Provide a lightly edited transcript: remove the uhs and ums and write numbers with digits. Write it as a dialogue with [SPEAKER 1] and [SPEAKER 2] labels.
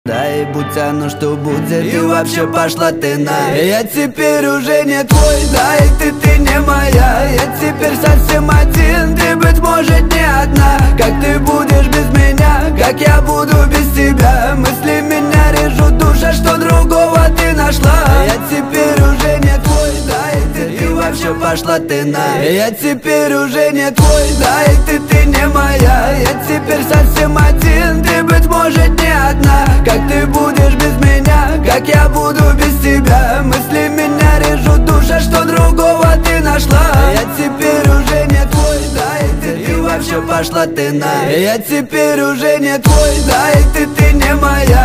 [SPEAKER 1] Да и будь оно что будет, и вообще пошла ты на. Я теперь уже не твой, да и ты не моя. Я теперь совсем один, ты, быть может, не одна. Как ты будешь без меня, как я буду без тебя. Мысли меня режут, душа, что другого ты нашла. Я теперь уже не твой, да и ты вообще пошла ты на. Я теперь уже не твой, да и ты не моя. Я теперь совсем один, ты, быть может, не одна. Как ты будешь без меня, как я буду без тебя. Мысли меня режут, душа, что другого ты нашла. Я теперь уже не твой, да и ты вообще пошла ты на. Я теперь уже не твой, да и ты не моя.